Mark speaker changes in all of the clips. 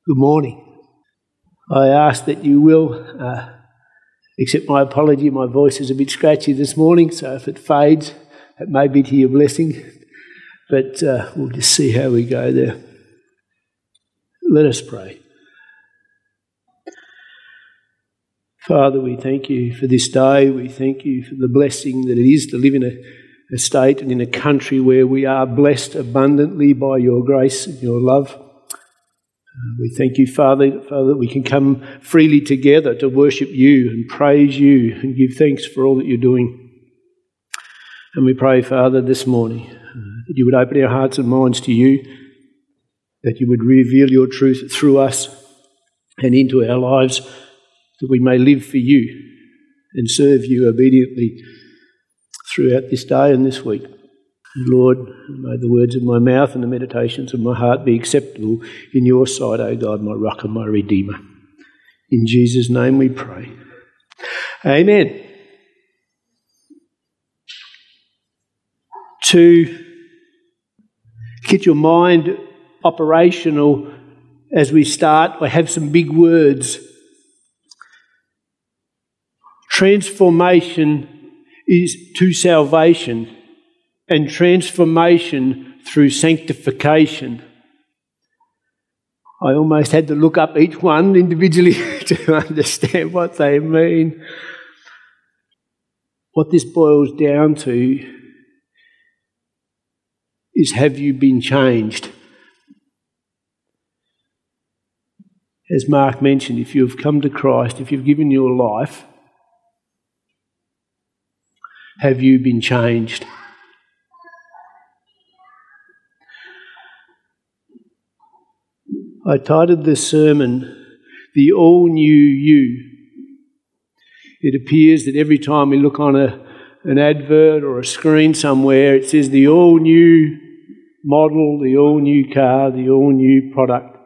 Speaker 1: Good morning. I ask that you will accept my apology. My voice is a bit scratchy this morning, so if it fades, it may be to your blessing. But we'll just see how we go there. Let us pray. Father, we thank you for this day. We thank you for the blessing that it is to live in a state and in a country where we are blessed abundantly by your grace and your love. We thank you, Father, that we can come freely together to worship you and praise you and give thanks for all that you're doing. And we pray, Father, this morning that you would open our hearts and minds to you, that you would reveal your truth through us and into our lives, that we may live for you and serve you obediently throughout this day and this week. Lord, may the words of my mouth and the meditations of my heart be acceptable in your sight, O God, my rock and my redeemer. In Jesus' name we pray. Amen. To get your mind operational as we start, I have some big words. Transformation is to salvation, and transformation through sanctification. I almost had to look up each one individually to understand what they mean. What this boils down to is, have you been changed? As Mark mentioned, if you've come to Christ, if you've given your life, have you been changed? I titled this sermon, The All-New You. It appears that every time we look on an advert or a screen somewhere, it says the all-new model, the all-new car, the all-new product.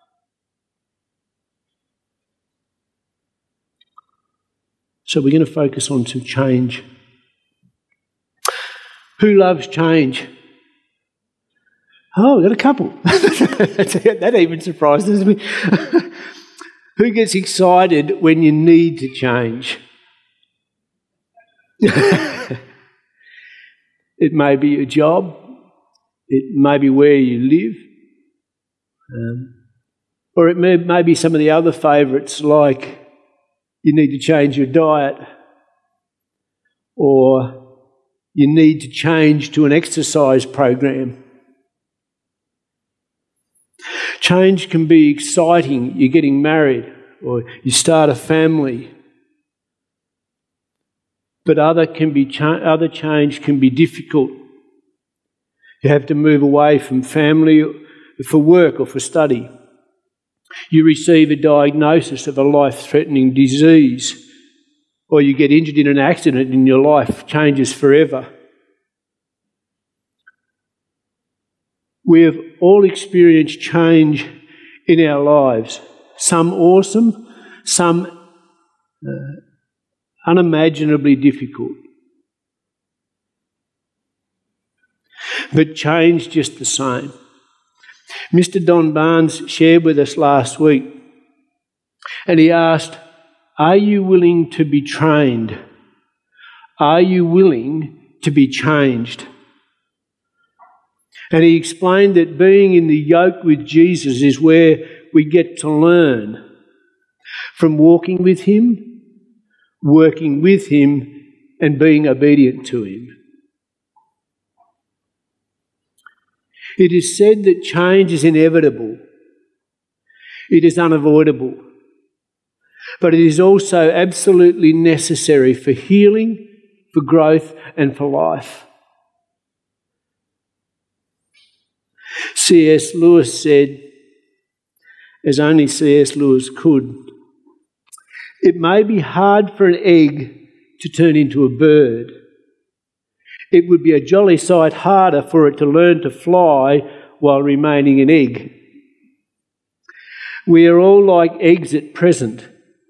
Speaker 1: So we're going to focus on some change. Who loves change? Oh, we've got a couple. That even surprises me. Who gets excited when you need to change? It may be a job. It may be where you live. Or it may be some of the other favourites, like you need to change your diet, or you need to change to an exercise program. Change can be exciting. You're getting married or you start a family. But other change can be difficult. You have to move away from family for work or for study. You receive a diagnosis of a life-threatening disease, or you get injured in an accident and your life changes forever. We have all experienced change in our lives, some awesome, some unimaginably difficult. But change just the same. Mr. Don Barnes shared with us last week, and he asked, are you willing to be trained? Are you willing to be changed? And he explained that being in the yoke with Jesus is where we get to learn from walking with him, working with him, and being obedient to him. It is said that change is inevitable. It is unavoidable. But it is also absolutely necessary for healing, for growth, and for life. C.S. Lewis said, as only C.S. Lewis could, it may be hard for an egg to turn into a bird. It would be a jolly sight harder for it to learn to fly while remaining an egg. We are all like eggs at present.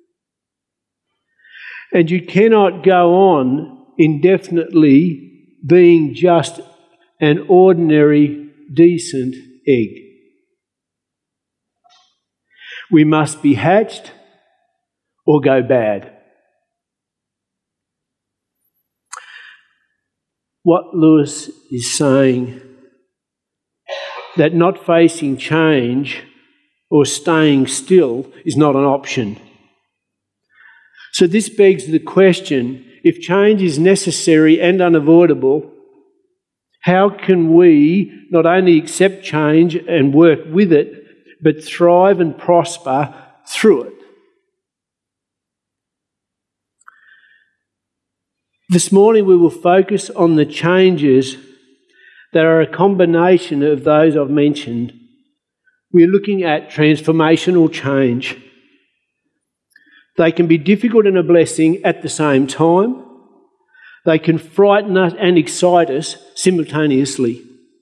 Speaker 1: And you cannot go on indefinitely being just an ordinary, decent egg. We must be hatched or go bad. What Lewis is saying, that not facing change or staying still is not an option. So this begs the question, if change is necessary and unavoidable, how can we not only accept change and work with it, but thrive and prosper through it? This morning we will focus on the changes that are a combination of those I've mentioned. We're looking at transformational change. They can be difficult and a blessing at the same time. They can frighten us and excite us simultaneously.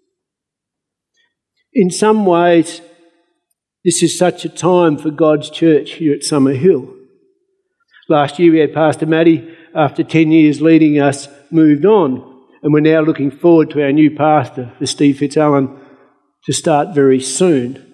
Speaker 1: In some ways, this is such a time for God's church here at Summerhill. Last year we had Pastor Matty, after 10 years leading us, moved on, and we're now looking forward to our new pastor, for Steve Fitzallen, to start very soon.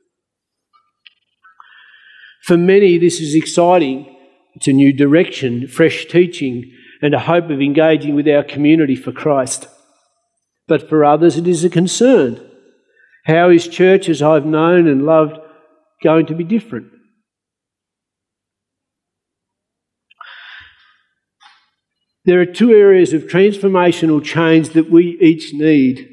Speaker 1: For many, this is exciting. It's a new direction, fresh teaching, and a hope of engaging with our community for Christ. But for others, it is a concern. How is church as I've known and loved going to be different? There are two areas of transformational change that we each need.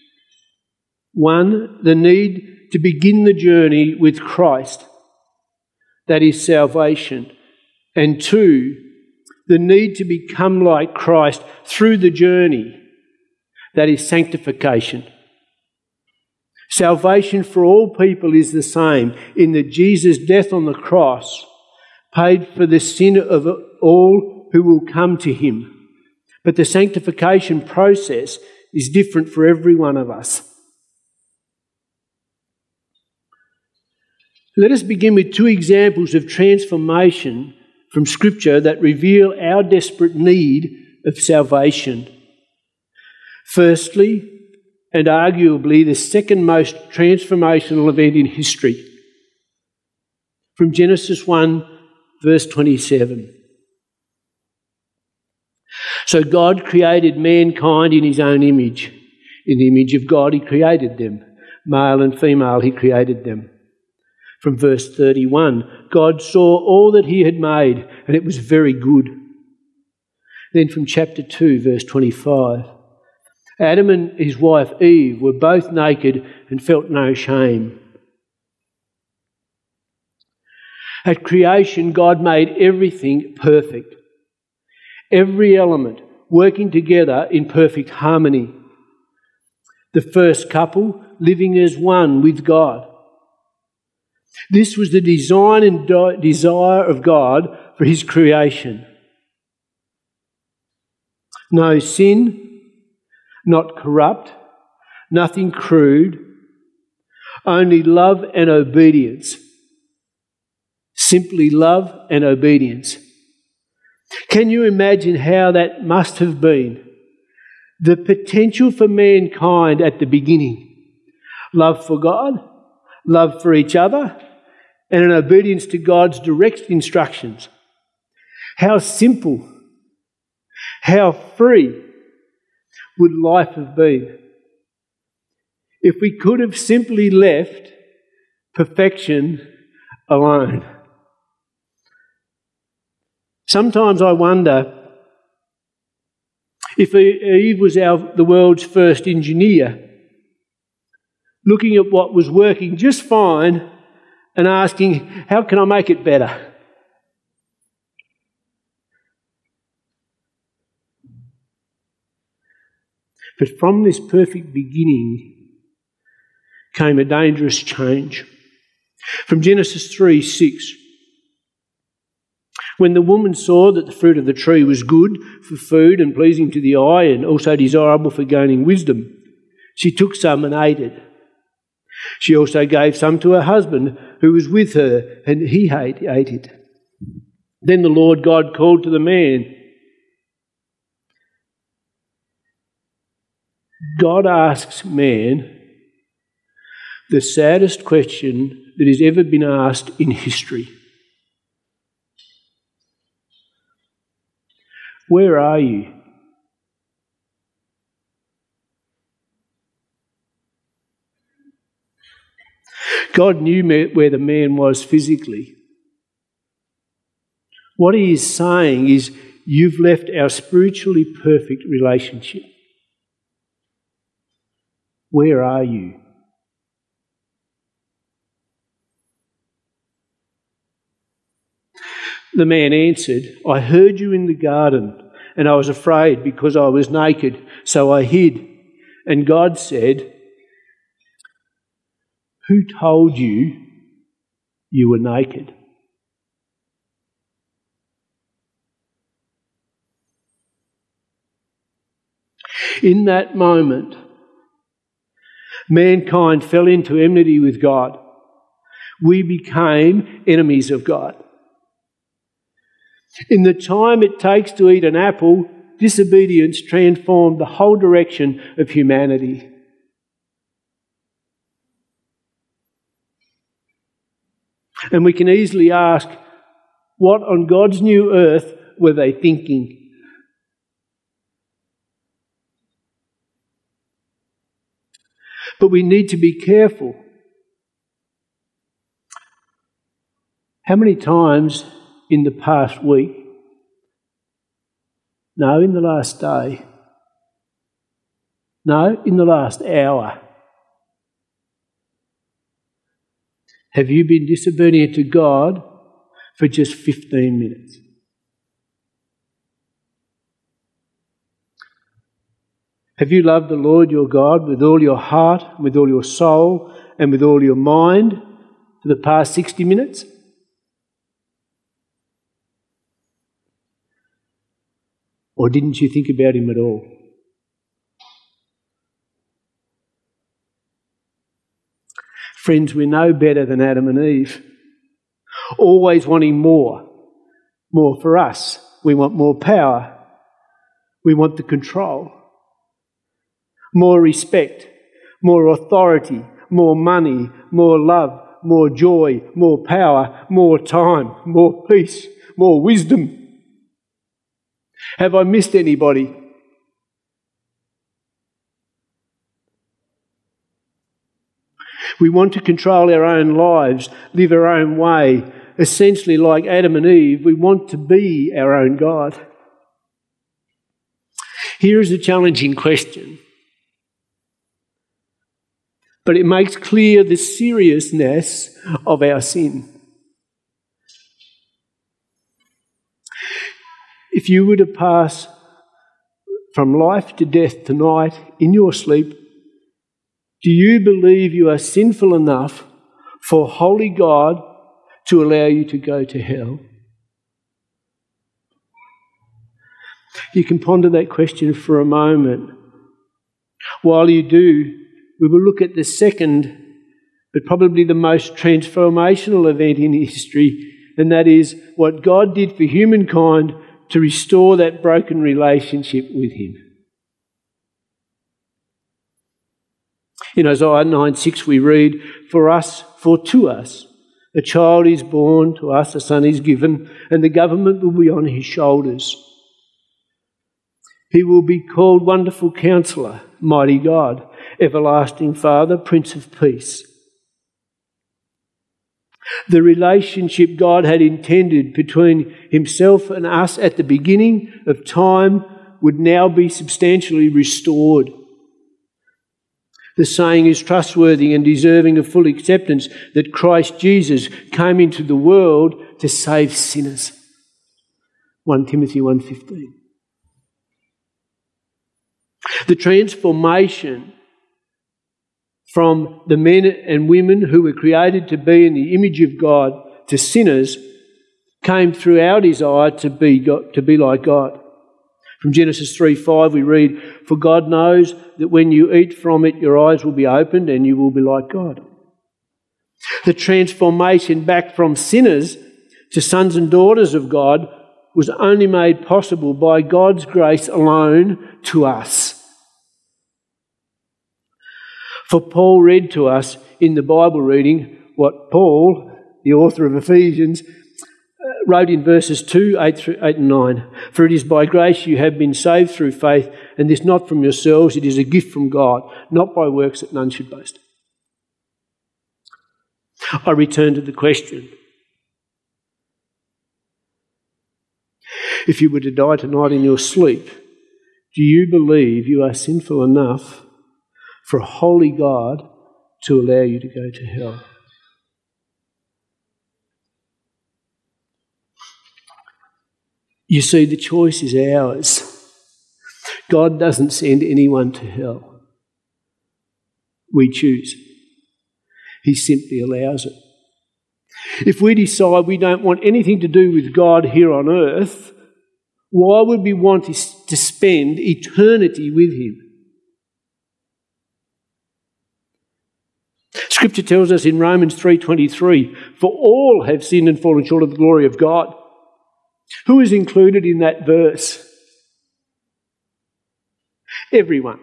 Speaker 1: One, the need to begin the journey with Christ. That is salvation. And two, the need to become like Christ through the journey. That is sanctification. Salvation for all people is the same, in that Jesus' death on the cross paid for the sin of all who will come to him. But the sanctification process is different for every one of us. Let us begin with two examples of transformation from Scripture that reveal our desperate need of salvation. Firstly, and arguably the second most transformational event in history, from Genesis 1, verse 27. So God created mankind in his own image. In the image of God he created them. Male and female he created them. From verse 31, God saw all that he had made, and it was very good. Then from chapter 2, verse 25, Adam and his wife Eve were both naked and felt no shame. At creation, God made everything perfect. Every element working together in perfect harmony. The first couple living as one with God. This was the design and desire of God for his creation. No sin, not corrupt, nothing crude, only love and obedience. Simply love and obedience. Can you imagine how that must have been? The potential for mankind at the beginning. Love for God, love for each other, and an obedience to God's direct instructions. How simple, how free would life have been if we could have simply left perfection alone? Sometimes I wonder if Eve was the world's first engineer, looking at what was working just fine and asking, how can I make it better? But from this perfect beginning came a dangerous change. From Genesis 3:6, when the woman saw that the fruit of the tree was good for food and pleasing to the eye and also desirable for gaining wisdom, she took some and ate it. She also gave some to her husband who was with her, and he ate it. Then the Lord God called to the man. God asks man the saddest question that has ever been asked in history. Where are you? God knew where the man was physically. What he is saying is, you've left our spiritually perfect relationship. Where are you? The man answered, I heard you in the garden, and I was afraid because I was naked, so I hid. And God said, who told you you were naked? In that moment, mankind fell into enmity with God. We became enemies of God. In the time it takes to eat an apple, disobedience transformed the whole direction of humanity. And we can easily ask, what on God's new earth were they thinking? But we need to be careful. How many times in the past week, no, in the last day, no, in the last hour, have you been disobedient to God for just 15 minutes? Have you loved the Lord your God with all your heart, with all your soul, and with all your mind for the past 60 minutes? Or didn't you think about him at all? Friends, we're no better than Adam and Eve, always wanting more for us. We want more power. We want the control. More respect, more authority, more money, more love, more joy, more power, more time, more peace, more wisdom. Have I missed anybody? We want to control our own lives, live our own way. Essentially, like Adam and Eve, we want to be our own God. Here is a challenging question, but it makes clear the seriousness of our sin. If you were to pass from life to death tonight in your sleep, do you believe you are sinful enough for holy God to allow you to go to hell? You can ponder that question for a moment. While you do, we will look at the second, but probably the most transformational event in history, and that is what God did for humankind to restore that broken relationship with him. In Isaiah 9:6 we read, For to us a child is born, to us a son is given, and the government will be on his shoulders. He will be called Wonderful Counselor, Mighty God, Everlasting Father, Prince of Peace. The relationship God had intended between himself and us at the beginning of time would now be substantially restored. The saying is trustworthy and deserving of full acceptance that Christ Jesus came into the world to save sinners. 1 Timothy 1:15. The transformation from the men and women who were created to be in the image of God to sinners came through our desire to be like God. From Genesis 3:5 we read, For God knows that when you eat from it, your eyes will be opened and you will be like God. The transformation back from sinners to sons and daughters of God was only made possible by God's grace alone to us. For Paul read to us in the Bible reading what Paul, the author of Ephesians, wrote in verses 2, 8 and 9. For it is by grace you have been saved through faith, and this not from yourselves, it is a gift from God, not by works that none should boast. I return to the question. If you were to die tonight in your sleep, do you believe you are sinful enough for a holy God to allow you to go to hell? You see, the choice is ours. God doesn't send anyone to hell. We choose. He simply allows it. If we decide we don't want anything to do with God here on earth, why would we want to spend eternity with Him? Scripture tells us in Romans 3:23, for all have sinned and fallen short of the glory of God. Who is included in that verse? Everyone.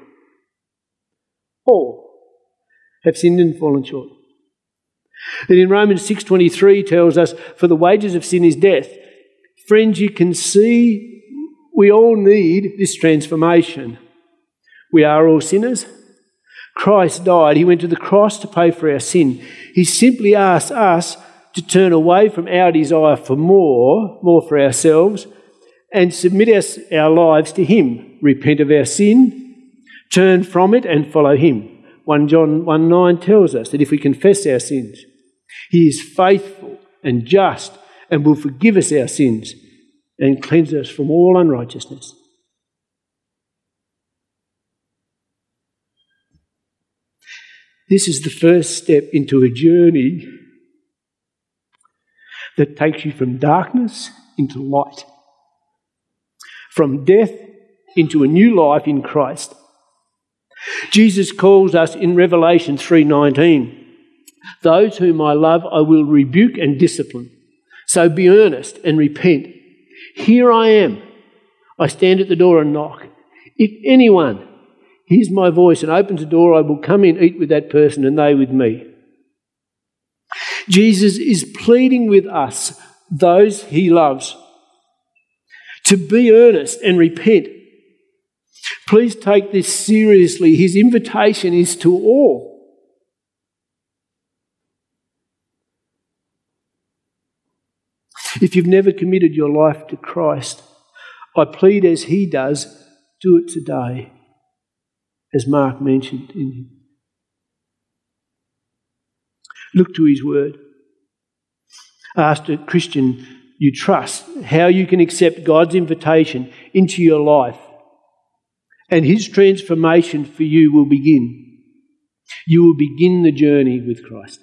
Speaker 1: All have sinned and fallen short. And in Romans 6:23 tells us, for the wages of sin is death. Friends, you can see we all need this transformation. We are all sinners. Christ died. He went to the cross to pay for our sin. He simply asked us to turn away from our desire for more for ourselves, and submit our lives to Him. Repent of our sin, turn from it and follow Him. 1 John 1:9 tells us that if we confess our sins, He is faithful and just and will forgive us our sins and cleanse us from all unrighteousness. This is the first step into a journey that takes you from darkness into light, from death into a new life in Christ. Jesus calls us in Revelation 3:19, those whom I love I will rebuke and discipline. So be earnest and repent. Here I am. I stand at the door and knock. If anyone hears my voice and opens the door, I will come in, eat with that person and they with me. Jesus is pleading with us, those He loves, to be earnest and repent. Please take this seriously. His invitation is to all. If you've never committed your life to Christ, I plead as He does, do it today, as Mark mentioned. Look to His word. Ask a Christian you trust how you can accept God's invitation into your life, and His transformation for you will begin. You will begin the journey with Christ.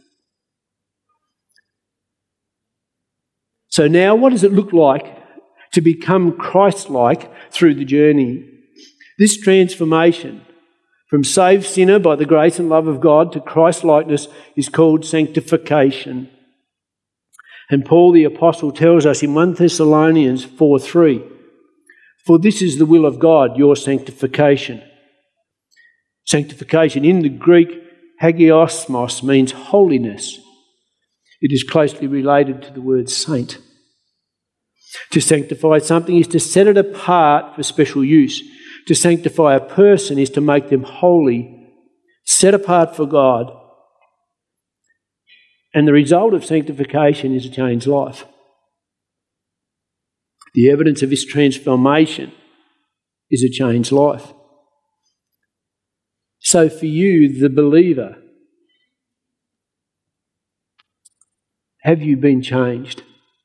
Speaker 1: So now, what does it look like to become Christ-like through the journey? This transformation from saved sinner by the grace and love of God to Christ-likeness is called sanctification. And Paul the Apostle tells us in 1 Thessalonians 4:3, for this is the will of God, your sanctification. Sanctification in the Greek, hagiosmos, means holiness. It is closely related to the word saint. To sanctify something is to set it apart for special use. To sanctify a person is to make them holy, set apart for God. And the result of sanctification is a changed life. The evidence of this transformation is a changed life. So for you, the believer, have you been changed?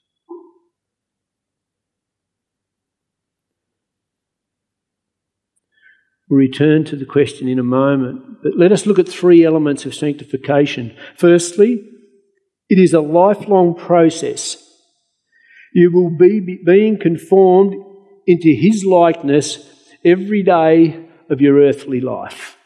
Speaker 1: We'll return to the question in a moment, but let us look at three elements of sanctification. Firstly, it is a lifelong process. You will be being conformed into His likeness every day of your earthly life.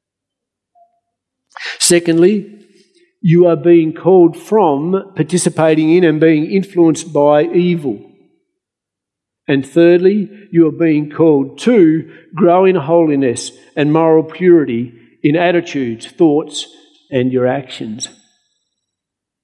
Speaker 1: Secondly, you are being called from participating in and being influenced by evil. And thirdly, you are being called to grow in holiness and moral purity in attitudes, thoughts, and your actions.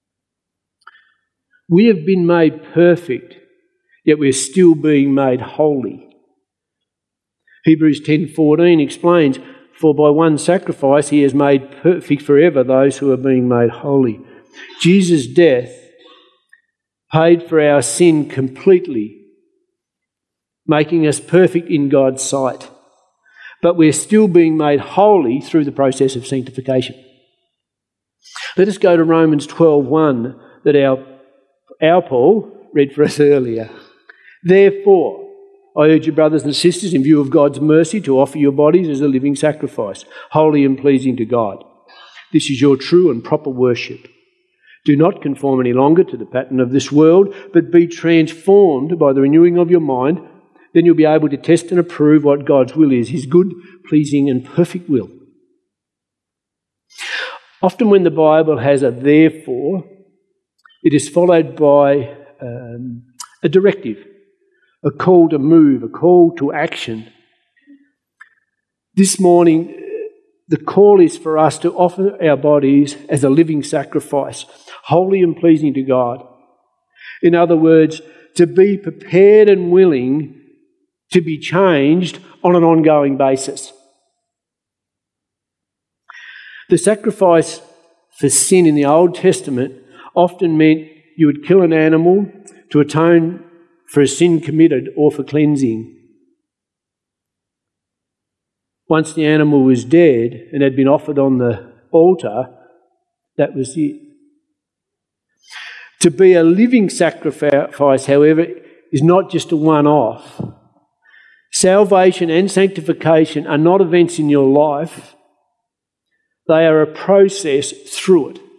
Speaker 1: We have been made perfect, yet we're still being made holy. Hebrews 10:14 explains, "For by one sacrifice he has made perfect forever those who are being made holy." Jesus' death paid for our sin completely, making us perfect in God's sight. But we're still being made holy through the process of sanctification. Let us go to Romans 12:1 that our Paul read for us earlier. "Therefore, I urge you, brothers and sisters, in view of God's mercy, to offer your bodies as a living sacrifice, holy and pleasing to God. This is your true and proper worship. Do not conform any longer to the pattern of this world, but be transformed by the renewing of your mind. Then you'll be able to test and approve what God's will is, his good, pleasing and perfect will." Often when the Bible has a "therefore," it is followed by a directive, a call to move, a call to action. This morning, the call is for us to offer our bodies as a living sacrifice, holy and pleasing to God. In other words, to be prepared and willing to be changed on an ongoing basis. The sacrifice for sin in the Old Testament often meant you would kill an animal to atone for a sin committed or for cleansing. Once the animal was dead and had been offered on the altar, that was it. To be a living sacrifice, however, is not just a one-off. Salvation and sanctification are not events in your life. They are a process through it.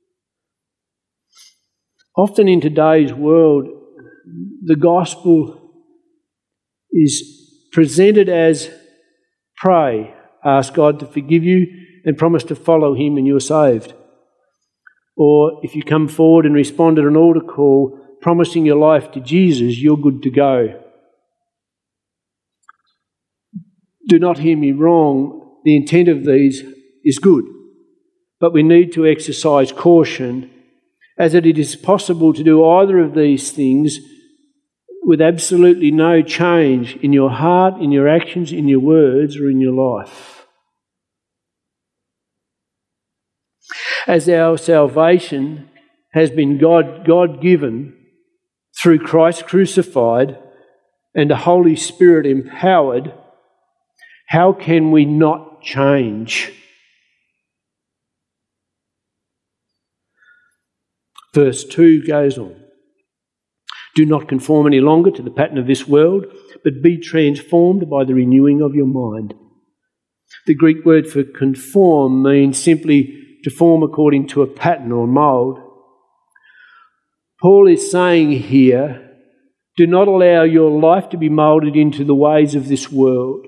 Speaker 1: Often in today's world, the gospel is presented as pray, ask God to forgive you and promise to follow him and you're saved. Or if you come forward and respond at an altar call, promising your life to Jesus, you're good to go. Do not hear me wrong, the intent of these is good, but we need to exercise caution, as it is possible to do either of these things with absolutely no change in your heart, in your actions, in your words, or in your life. As our salvation has been God-given through Christ crucified and the Holy Spirit empowered, how can we not change? Verse 2 goes on. "Do not conform any longer to the pattern of this world, but be transformed by the renewing of your mind." The Greek word for conform means simply to form according to a pattern or mould. Paul is saying here, do not allow your life to be moulded into the ways of this world.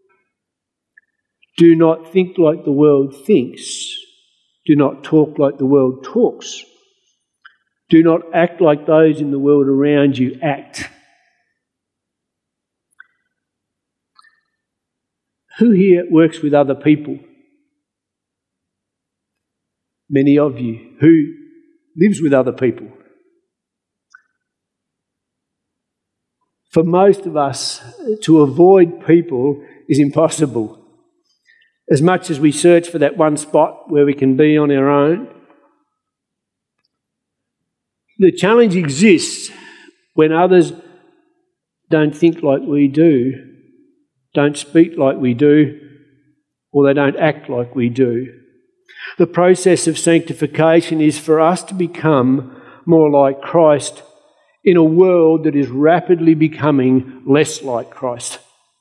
Speaker 1: Do not think like the world thinks. Do not talk like the world talks. Do not act like those in the world around you act. Who here works with other people? Many of you. Who lives with other people? For most of us, to avoid people is impossible. As much as we search for that one spot where we can be on our own, the challenge exists when others don't think like we do, don't speak like we do, or they don't act like we do. The process of sanctification is for us to become more like Christ in a world that is rapidly becoming less like Christ.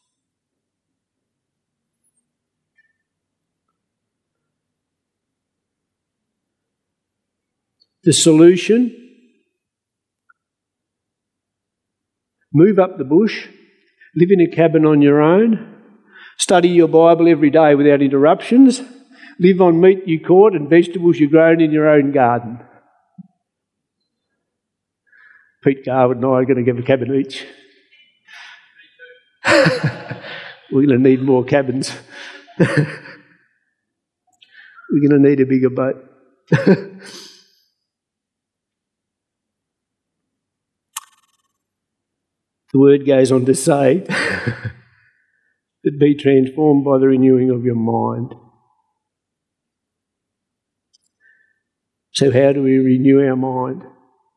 Speaker 1: The solution: move up the bush, live in a cabin on your own, study your Bible every day without interruptions, live on meat you caught and vegetables you grown in your own garden. Pete Garwood and I are going to give a cabin each. We're going to need more cabins. We're going to need a bigger boat. The word goes on to say that be transformed by the renewing of your mind. So how do we renew our mind?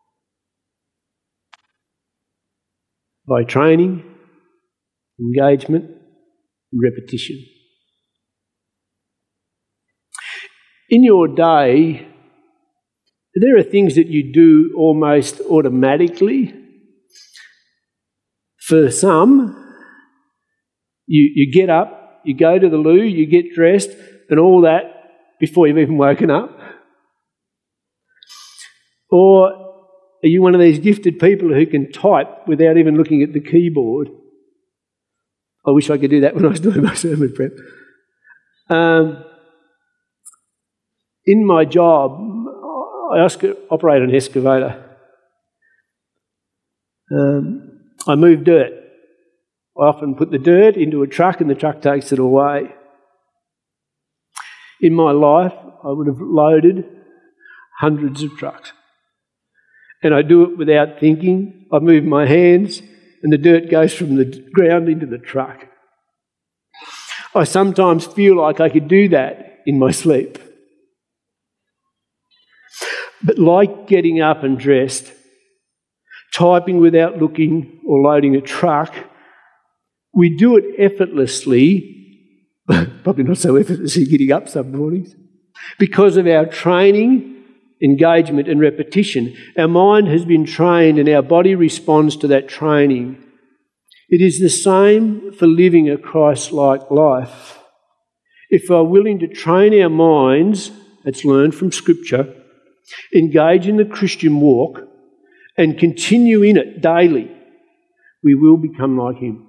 Speaker 1: By training, engagement, and repetition. In your day, there are things that you do almost automatically. For some, you get up, you go to the loo, you get dressed, and all that before you've even woken up. Or are you one of these gifted people who can type without even looking at the keyboard? I wish I could do that when I was doing my sermon prep. In my job, I operate an excavator. I move dirt. I often put the dirt into a truck and the truck takes it away. In my life, I would have loaded hundreds of trucks. And I do it without thinking. I move my hands and the dirt goes from the ground into the truck. I sometimes feel like I could do that in my sleep. But like getting up and dressed, typing without looking or loading a truck, we do it effortlessly, probably not so effortlessly getting up some mornings, because of our training, engagement and repetition. Our mind has been trained and our body responds to that training. It is the same for living a Christ-like life. If we're willing to train our minds, that's learned from Scripture, engage in the Christian walk and continue in it daily, we will become like Him.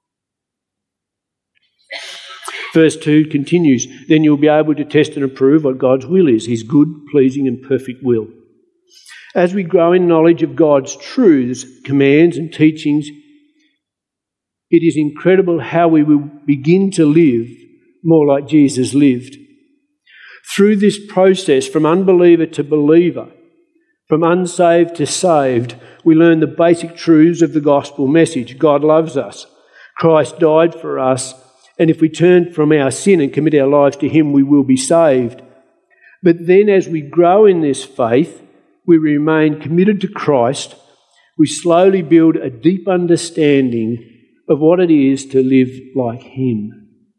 Speaker 1: Verse 2 continues, then you'll be able to test and approve what God's will is, His good, pleasing and perfect will. As we grow in knowledge of God's truths, commands and teachings, it is incredible how we will begin to live more like Jesus lived. Through this process, from unbeliever to believer, from unsaved to saved, we learn the basic truths of the gospel message. God loves us. Christ died for us. And if we turn from our sin and commit our lives to Him, we will be saved. But then as we grow in this faith, we remain committed to Christ. We slowly build a deep understanding of what it is to live like Him.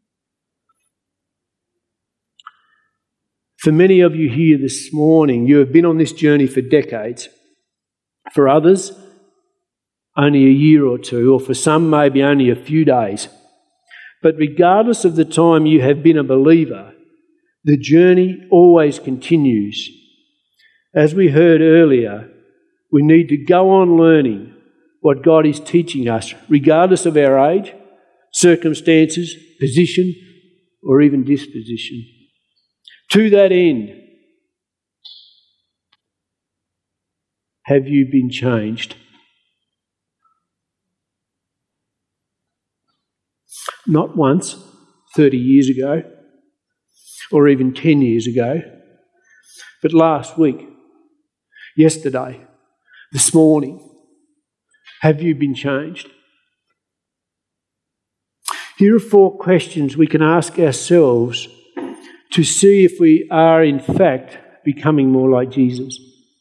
Speaker 1: For many of you here this morning, you have been on this journey for decades. For others, only a year or two, or for some maybe only a few days. But regardless of the time you have been a believer, the journey always continues. As we heard earlier, we need to go on learning what God is teaching us, regardless of our age, circumstances, position, or even disposition. To that end, have you been changed? Not once, 30 years ago, or even 10 years ago, but last week, yesterday, this morning. Have you been changed? Here are 4 questions we can ask ourselves to see if we are in fact becoming more like Jesus.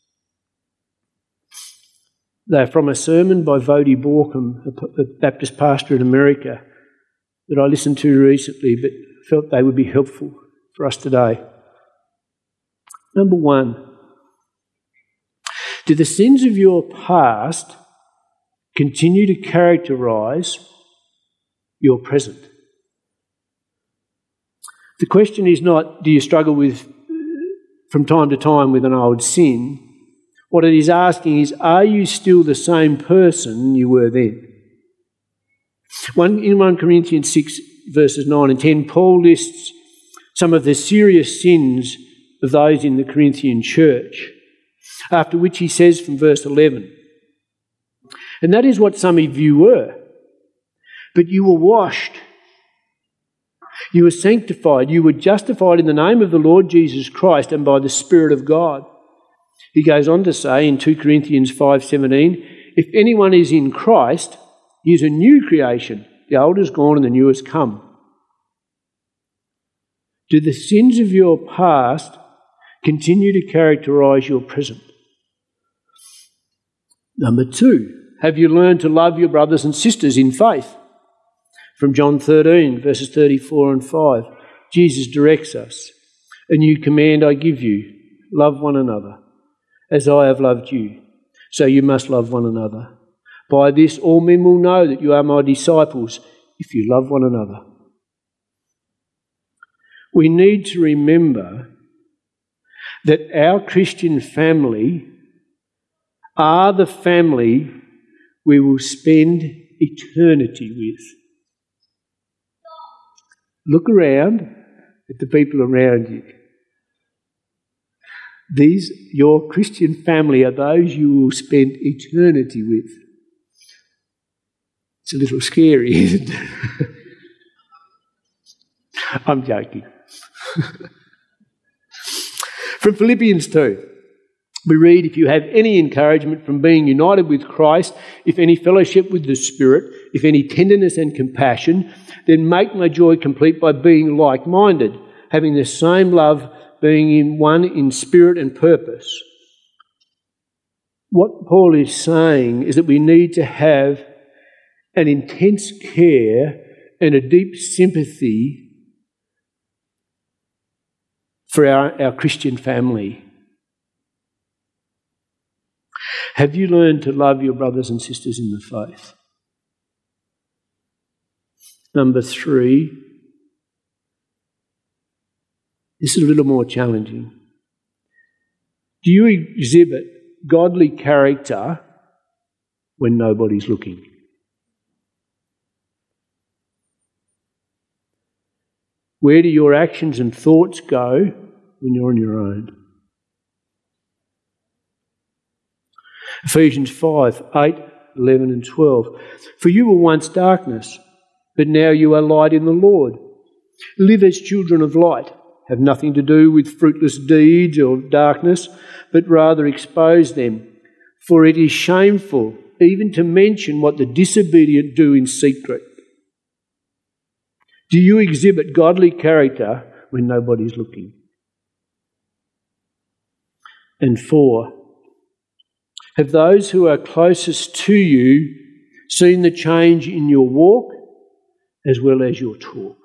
Speaker 1: They're from a sermon by Vodi Borkum, a Baptist pastor in America, that I listened to recently but felt they would be helpful for us today. Number 1, do the sins of your past continue to characterise your present? The question is not, do you struggle with, from time to time, with an old sin? What it is asking is, are you still the same person you were then? In 1 Corinthians 6, verses 9 and 10, Paul lists some of the serious sins of those in the Corinthian church, after which he says from verse 11, and that is what some of you were, but you were washed, you were sanctified, you were justified in the name of the Lord Jesus Christ and by the Spirit of God. He goes on to say in 2 Corinthians 5:17, if anyone is in Christ, He is a new creation. The old is gone and the new has come. Do the sins of your past continue to characterise your present? Number 2, have you learned to love your brothers and sisters in faith? From John 13, verses 34 and 5, Jesus directs us, "A new command I give you, love one another. As I have loved you, so you must love one another. By this all men will know that you are my disciples, if you love one another." We need to remember that our Christian family are the family we will spend eternity with. Look around at the people around you. Your Christian family, are those you will spend eternity with. It's a little scary, isn't it? I'm joking. From Philippians 2, we read, "If you have any encouragement from being united with Christ, if any fellowship with the Spirit, if any tenderness and compassion, then make my joy complete by being like-minded, having the same love, being in one in spirit and purpose." What Paul is saying is that we need to have an intense care and a deep sympathy for our Christian family. Have you learned to love your brothers and sisters in the faith? Number 3, this is a little more challenging. Do you exhibit godly character when nobody's looking? Where do your actions and thoughts go when you're on your own? Ephesians 5, 8, 11 and 12. "For you were once darkness, but now you are light in the Lord. Live as children of light. Have nothing to do with fruitless deeds or darkness, but rather expose them. For it is shameful even to mention what the disobedient do in secret." Do you exhibit godly character when nobody's looking? And 4, have those who are closest to you seen the change in your walk as well as your talk?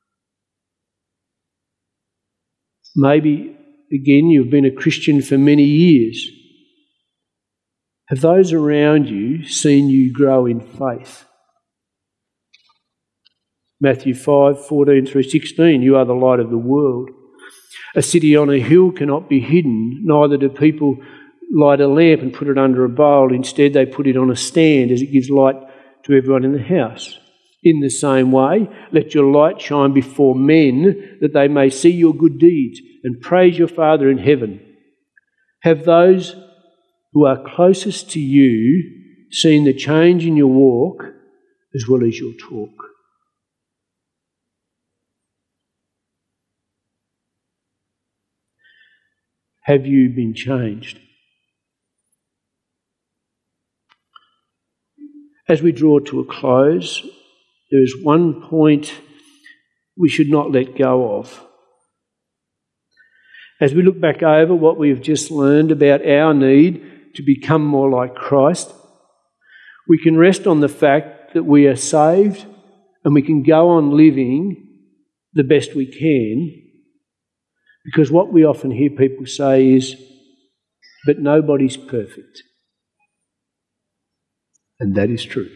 Speaker 1: Maybe, again, you've been a Christian for many years. Have those around you seen you grow in faith? Matthew 5, 14 through 16, "You are the light of the world. A city on a hill cannot be hidden, neither do people light a lamp and put it under a bowl. Instead, they put it on a stand as it gives light to everyone in the house. In the same way, let your light shine before men, that they may see your good deeds and praise your Father in heaven." Have those who are closest to you seen the change in your walk as well as your talk? Have you been changed? As we draw to a close, there is one point we should not let go of. As we look back over what we have just learned about our need to become more like Christ, we can rest on the fact that we are saved and we can go on living the best we can, because what we often hear people say is, "But nobody's perfect." And that is true.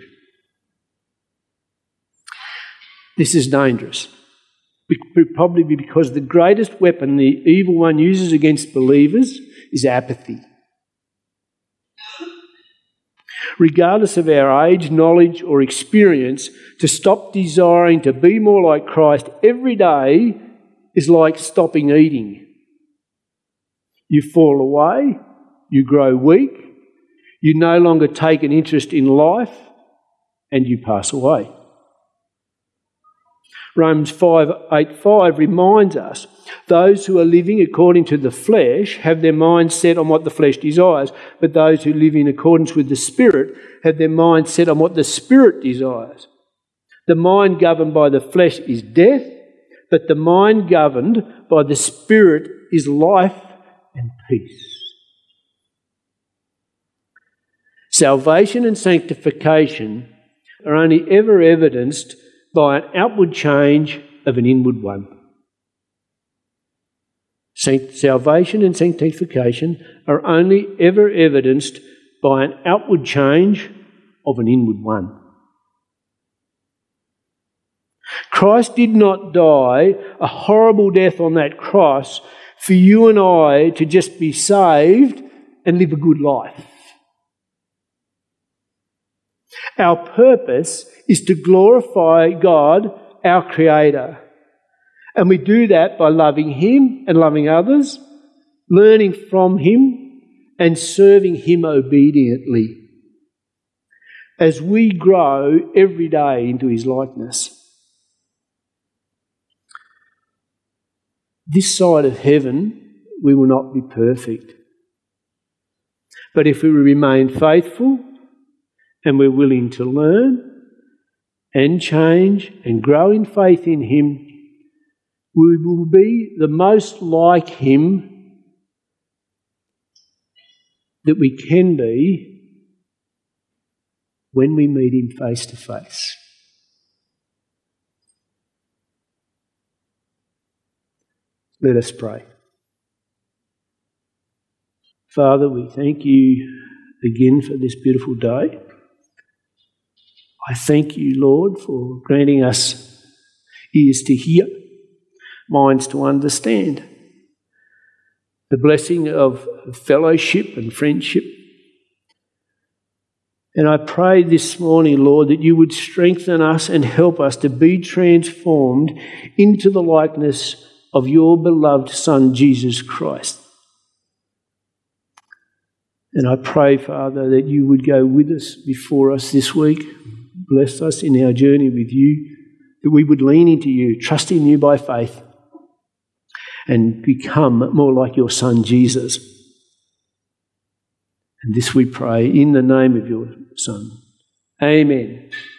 Speaker 1: This is dangerous. Probably because the greatest weapon the evil one uses against believers is apathy. Regardless of our age, knowledge or experience, to stop desiring to be more like Christ every day is like stopping eating. You fall away, you grow weak, you no longer take an interest in life, and you pass away. Romans 5:8-5 reminds us, those who are living according to the flesh have their mind set on what the flesh desires, but those who live in accordance with the Spirit have their mind set on what the Spirit desires. The mind governed by the flesh is death, but the mind governed by the Spirit is life and peace. Salvation and sanctification are only ever evidenced by an outward change of an inward one. Salvation and sanctification are only ever evidenced by an outward change of an inward one. Christ did not die a horrible death on that cross for you and I to just be saved and live a good life. Our purpose is to glorify God, our Creator. And we do that by loving Him and loving others, learning from Him and serving Him obediently as we grow every day into His likeness. This side of heaven, we will not be perfect. But if we remain faithful and we're willing to learn and change and grow in faith in Him, we will be the most like Him that we can be when we meet Him face to face. Let us pray. Father, we thank You again for this beautiful day. I thank You, Lord, for granting us ears to hear, minds to understand, the blessing of fellowship and friendship. And I pray this morning, Lord, that You would strengthen us and help us to be transformed into the likeness of Your beloved Son, Jesus Christ. And I pray, Father, that You would go with us, before us this week. Bless us in our journey with You, that we would lean into You, trust in You by faith, and become more like Your Son, Jesus. And this we pray in the name of Your Son. Amen.